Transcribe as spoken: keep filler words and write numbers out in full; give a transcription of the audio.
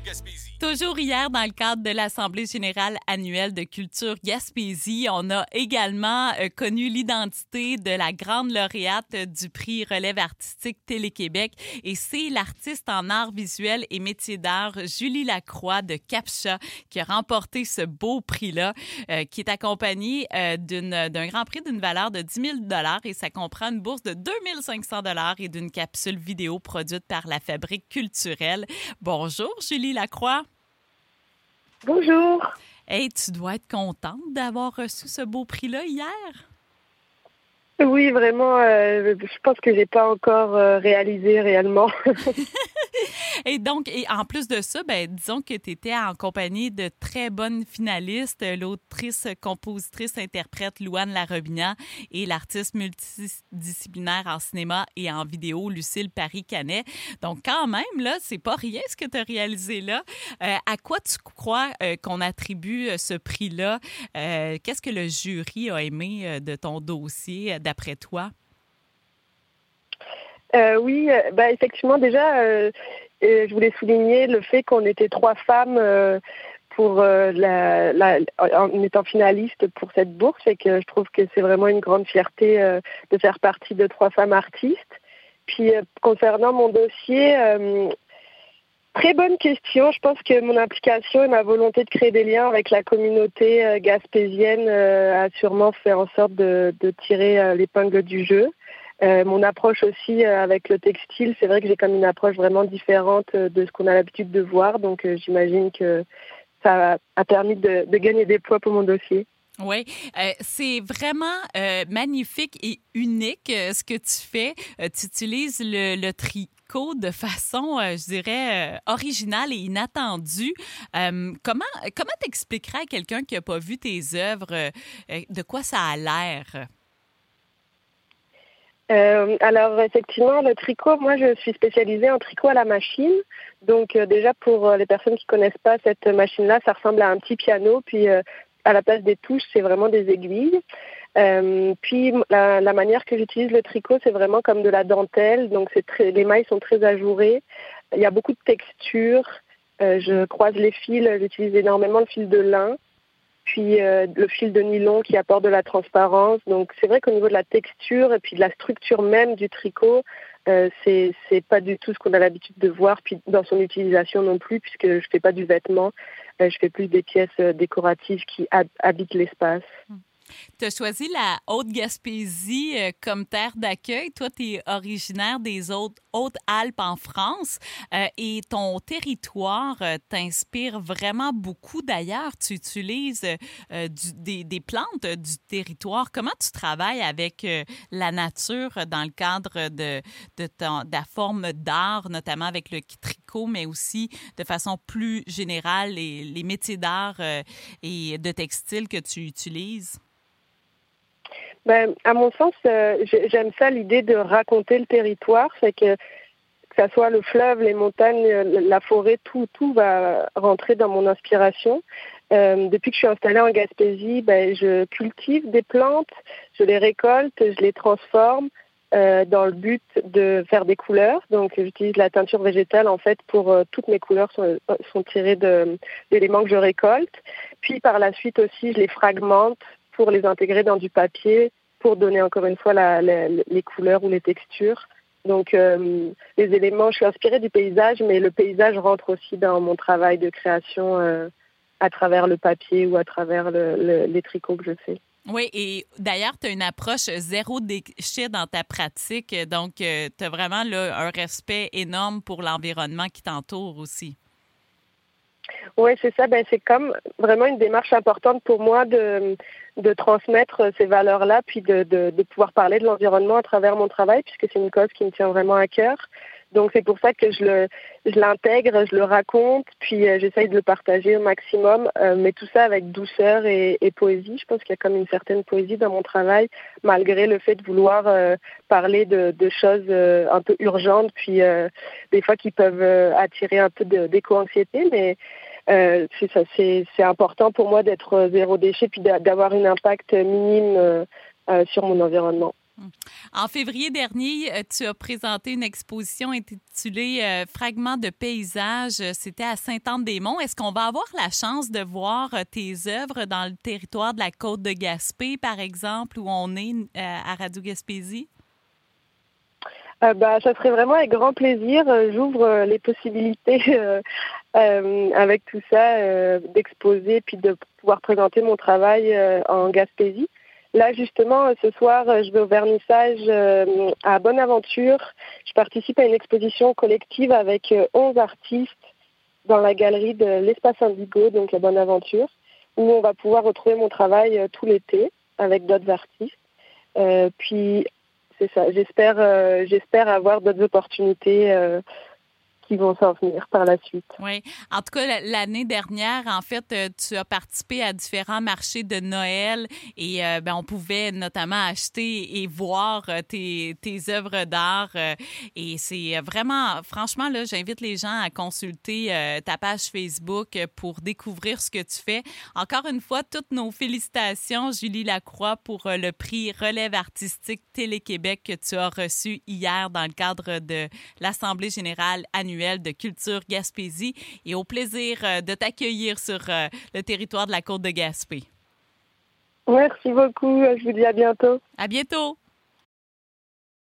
Toujours hier, dans le cadre de l'Assemblée générale annuelle de Culture Gaspésie, on a également euh, connu l'identité de la grande lauréate du prix Relève artistique Télé-Québec. Et c'est l'artiste en arts visuels et métiers d'art, Julie Lacroix de Captcha, qui a remporté ce beau prix-là, euh, qui est accompagné euh, d'une, d'un grand prix d'une valeur de dix mille dollars et ça comprend une bourse de deux mille cinq cents dollars et d'une capsule vidéo produite par la Fabrique culturelle. Bonjour, Julie Lacroix. Bonjour. Hey, tu dois être contente d'avoir reçu ce beau prix-là hier? Oui, vraiment, euh, je pense que j'ai pas encore euh, réalisé réellement. Et donc, et en plus de ça, ben, disons que tu étais en compagnie de très bonnes finalistes, l'autrice, compositrice, interprète Louane Larobina et l'artiste multidisciplinaire en cinéma et en vidéo, Lucille Paris-Canet. Donc, quand même, là, c'est pas rien ce que tu as réalisé là. Euh, à quoi tu crois euh, qu'on attribue ce prix-là? Euh, qu'est-ce que le jury a aimé de ton dossier, d'après toi? Euh, oui, euh, bah, effectivement, déjà, euh, euh, je voulais souligner le fait qu'on était trois femmes euh, pour euh, la, la, en étant finalistes pour cette bourse et que je trouve que c'est vraiment une grande fierté euh, de faire partie de trois femmes artistes. Puis, euh, concernant mon dossier, euh, très bonne question. Je pense que mon implication et ma volonté de créer des liens avec la communauté euh, gaspésienne euh, a sûrement fait en sorte de, de tirer euh, l'épingle du jeu. Euh, mon approche aussi euh, avec le textile, c'est vrai que j'ai comme une approche vraiment différente euh, de ce qu'on a l'habitude de voir. Donc, euh, j'imagine que ça a permis de, de gagner des points pour mon dossier. Oui, euh, c'est vraiment euh, magnifique et unique euh, ce que tu fais. Euh, tu utilises le, le tricot de façon, euh, je dirais, euh, originale et inattendue. Euh, comment comment t'expliquerais à quelqu'un qui n'a pas vu tes œuvres euh, de quoi ça a l'air? Euh, alors effectivement, le tricot, moi je suis spécialisée en tricot à la machine. Donc euh, déjà pour euh, les personnes qui connaissent pas cette machine-là, ça ressemble à un petit piano. Puis euh, à la place des touches, c'est vraiment des aiguilles. Euh, puis la, la manière que j'utilise le tricot, c'est vraiment comme de la dentelle. Donc c'est très, les mailles sont très ajourées. Il y a beaucoup de textures. Euh, je croise les fils. J'utilise énormément le fil de lin. Puis euh, le fil de nylon qui apporte de la transparence. Donc c'est vrai qu'au niveau de la texture et puis de la structure même du tricot, euh, c'est c'est pas du tout ce qu'on a l'habitude de voir. Puis dans son utilisation non plus, puisque je fais pas du vêtement, euh, je fais plus des pièces euh, décoratives qui hab- habitent l'espace. Tu as choisi la Haute-Gaspésie euh, comme terre d'accueil. Toi, tu es originaire des Hautes, Hautes-Alpes en France euh, et ton territoire euh, t'inspire vraiment beaucoup. D'ailleurs, tu utilises euh, du, des, des plantes du territoire. Comment tu travailles avec euh, la nature dans le cadre de, de, ton, de la forme d'art, notamment avec le tricot, mais aussi de façon plus générale, les, les métiers d'art euh, et de textile que tu utilises? Ben, à mon sens, euh, j'aime ça, l'idée de raconter le territoire. C'est que que ça soit le fleuve, les montagnes, la forêt, tout, tout va rentrer dans mon inspiration. Euh, depuis que je suis installée en Gaspésie, ben, je cultive des plantes, je les récolte, je les transforme euh, dans le but de faire des couleurs. Donc, j'utilise la teinture végétale, en fait, pour euh, toutes mes couleurs sont, sont tirées de, d'éléments que je récolte. Puis, par la suite aussi, je les fragmente pour les intégrer dans du papier, pour donner encore une fois la, la, les couleurs ou les textures. Donc, euh, les éléments, je suis inspirée du paysage, mais le paysage rentre aussi dans mon travail de création euh, à travers le papier ou à travers le, le, les tricots que je fais. Oui, et d'ailleurs, tu as une approche zéro déchet dans ta pratique, donc euh, tu as vraiment là, un respect énorme pour l'environnement qui t'entoure aussi. Oui, c'est ça. Ben, c'est comme vraiment une démarche importante pour moi de, de transmettre ces valeurs-là, puis de, de, de pouvoir parler de l'environnement à travers mon travail, puisque c'est une cause qui me tient vraiment à cœur. Donc, c'est pour ça que je le, je l'intègre, je le raconte, puis euh, j'essaye de le partager au maximum, euh, mais tout ça avec douceur et, et poésie. Je pense qu'il y a comme une certaine poésie dans mon travail, malgré le fait de vouloir euh, parler de, de choses euh, un peu urgentes, puis euh, des fois qui peuvent euh, attirer un peu de, d'éco-anxiété, mais euh, c'est ça, c'est, c'est important pour moi d'être zéro déchet, puis d'avoir un impact minime euh, euh, sur mon environnement. En février dernier, tu as présenté une exposition intitulée euh, Fragments de paysages. C'était à Sainte-Anne-des-Monts. Est-ce qu'on va avoir la chance de voir tes œuvres dans le territoire de la côte de Gaspé, par exemple, où on est euh, à Radio-Gaspésie? Euh, bah, ça serait vraiment avec grand plaisir. J'ouvre euh, les possibilités euh, euh, avec tout ça euh, d'exposer puis de pouvoir présenter mon travail euh, en Gaspésie. Là, justement, ce soir, je vais au vernissage euh, à Bonaventure. Je participe à une exposition collective avec euh, onze artistes dans la galerie de l'Espace Indigo, donc à Bonaventure, où on va pouvoir retrouver mon travail euh, tout l'été avec d'autres artistes. Euh, puis, c'est ça. J'espère, euh, j'espère avoir d'autres opportunités euh, qui vont s'en venir par la suite. Oui. En tout cas, l'année dernière, en fait, tu as participé à différents marchés de Noël et euh, ben, on pouvait notamment acheter et voir tes, tes œuvres d'art. Et c'est vraiment, franchement, là, j'invite les gens à consulter euh, ta page Facebook pour découvrir ce que tu fais. Encore une fois, toutes nos félicitations, Julie Lacroix, pour le prix Relève artistique Télé-Québec que tu as reçu hier dans le cadre de l'Assemblée générale annuelle de Culture Gaspésie et au plaisir de t'accueillir sur le territoire de la Côte de Gaspé. Merci beaucoup. Je vous dis à bientôt. À bientôt.